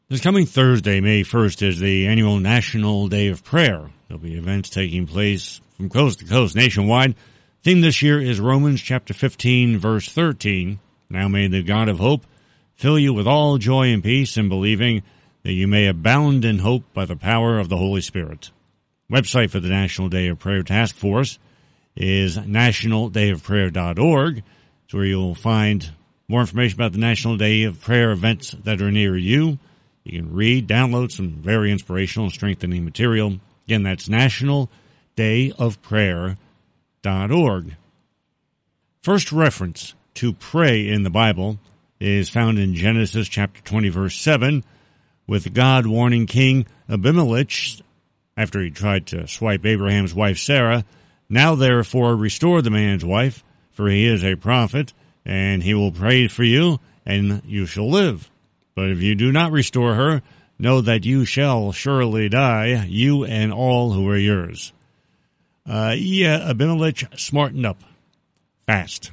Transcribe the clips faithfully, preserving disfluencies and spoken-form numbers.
This coming Thursday, May first, is the annual National Day of Prayer. There'll be events taking place from coast to coast nationwide. Theme this year is Romans chapter fifteen, verse thirteen. Now may the God of hope fill you with all joy and peace in believing, that you may abound in hope by the power of the Holy Spirit. Website for the National Day of Prayer Task Force is national day of prayer dot org. It's where you'll find more information about the National Day of Prayer events that are near you. You can read, download some very inspirational and strengthening material. Again, that's national day of prayer dot org. First reference to pray in the Bible is found in Genesis chapter twenty, verse seven, with God warning King Abimelech, after he tried to swipe Abraham's wife Sarah, "Now therefore restore the man's wife, for he is a prophet, and he will pray for you, and you shall live. But if you do not restore her, know that you shall surely die, you and all who are yours." Uh, yeah, Abimelech smartened up fast.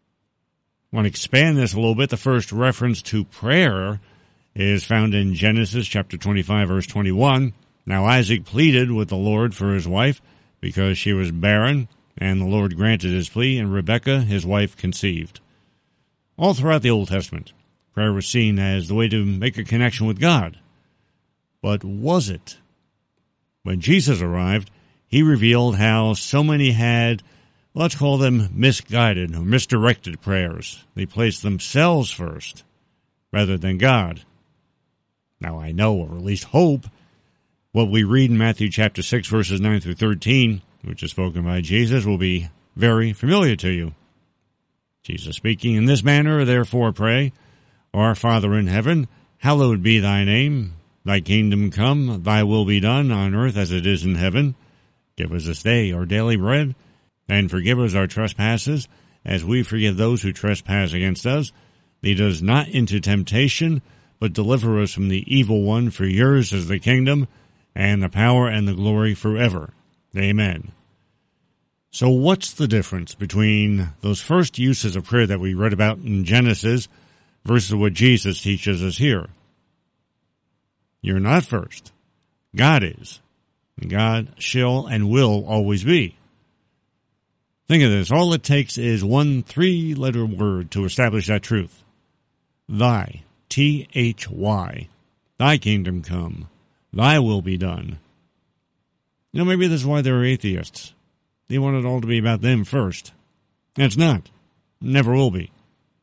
I want to expand this a little bit. The first reference to prayer is found in Genesis chapter twenty-five, verse twenty-one. "Now Isaac pleaded with the Lord for his wife, because she was barren, and the Lord granted his plea, and Rebekah, his wife, conceived." All throughout the Old Testament, prayer was seen as the way to make a connection with God. But was it? When Jesus arrived, he revealed how so many had, let's call them misguided or misdirected prayers. They placed themselves first rather than God. Now I know, or at least hope, what we read in Matthew chapter six, verses nine through thirteen, which is spoken by Jesus, will be very familiar to you. Jesus speaking, "In this manner, therefore pray, Our Father in heaven, hallowed be thy name. Thy kingdom come, thy will be done on earth as it is in heaven. Give us this day our daily bread, and forgive us our trespasses, as we forgive those who trespass against us. Lead us not into temptation, but deliver us from the evil one. For yours is the kingdom, and the power, and the glory forever. Amen." So what's the difference between those first uses of prayer that we read about in Genesis versus what Jesus teaches us here? You're not first. God is. God shall and will always be. Think of this. All it takes is one three-letter word to establish that truth. Thy, T H Y. Thy kingdom come. Thy will be done. You know, maybe this is why there are atheists. They want it all to be about them first. And it's not. Never will be.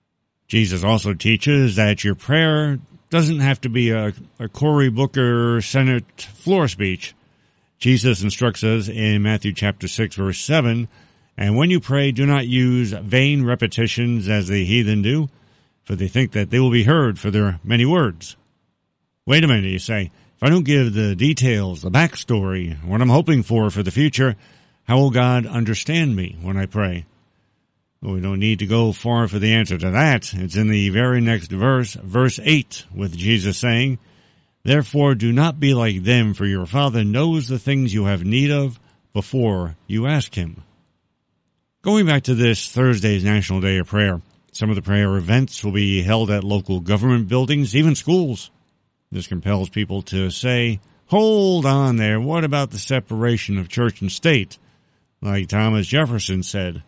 Jesus also teaches that your prayer doesn't have to be a, a Cory Booker Senate floor speech. Jesus instructs us in Matthew chapter six, verse seven, "And when you pray, do not use vain repetitions as the heathen do, for they think that they will be heard for their many words." Wait a minute, you say. If I don't give the details, the backstory, what I'm hoping for for the future, how will God understand me when I pray? Well, we don't need to go far for the answer to that. It's in the very next verse, verse eight, with Jesus saying, "Therefore do not be like them, for your Father knows the things you have need of before you ask him." Going back to this Thursday's National Day of Prayer, some of the prayer events will be held at local government buildings, even schools. This compels people to say, hold on there, what about the separation of church and state? Like Thomas Jefferson said.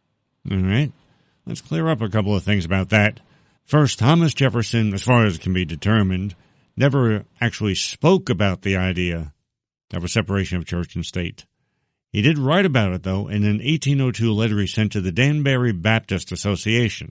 All right, let's clear up a couple of things about that. First, Thomas Jefferson, as far as can be determined, never actually spoke about the idea of a separation of church and state. He did write about it, though, in an eighteen oh two letter he sent to the Danbury Baptist Association.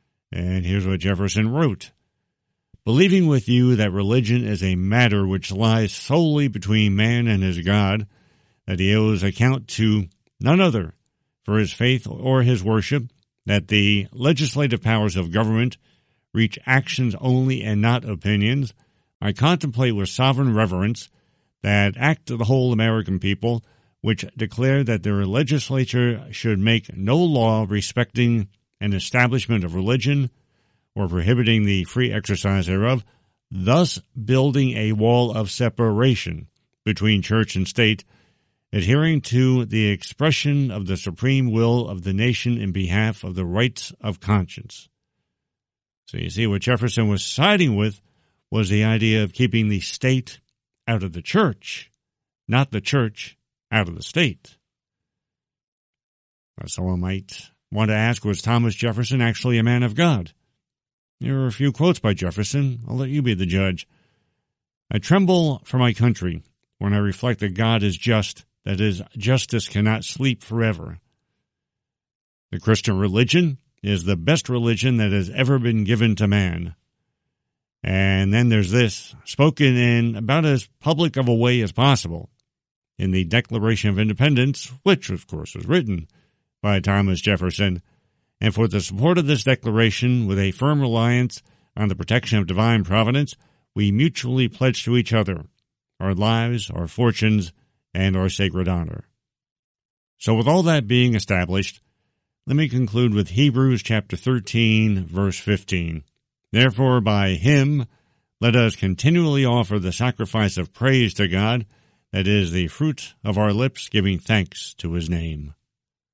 And here's what Jefferson wrote. "Believing with you that religion is a matter which lies solely between man and his God, that he owes account to none other for his faith or his worship, that the legislative powers of government reach actions only and not opinions, I contemplate with sovereign reverence that act of the whole American people, which declare that their legislature should make no law respecting an establishment of religion or prohibiting the free exercise thereof, thus building a wall of separation between church and state, adhering to the expression of the supreme will of the nation in behalf of the rights of conscience." So you see what Jefferson was siding with was the idea of keeping the state out of the church, not the church out of the state. Someone might want to ask, was Thomas Jefferson actually a man of God? Here are a few quotes by Jefferson. I'll let you be the judge. I tremble for my country when I reflect that God is just, that his justice cannot sleep forever. The Christian religion is the best religion that has ever been given to man. And then there's this, spoken in about as public of a way as possible, in the Declaration of Independence, which, of course, was written by Thomas Jefferson, and for the support of this declaration, with a firm reliance on the protection of divine providence, we mutually pledge to each other our lives, our fortunes, and our sacred honor. So with all that being established, let me conclude with Hebrews chapter thirteen, verse fifteen. Therefore, by him, let us continually offer the sacrifice of praise to God, that is the fruit of our lips, giving thanks to his name.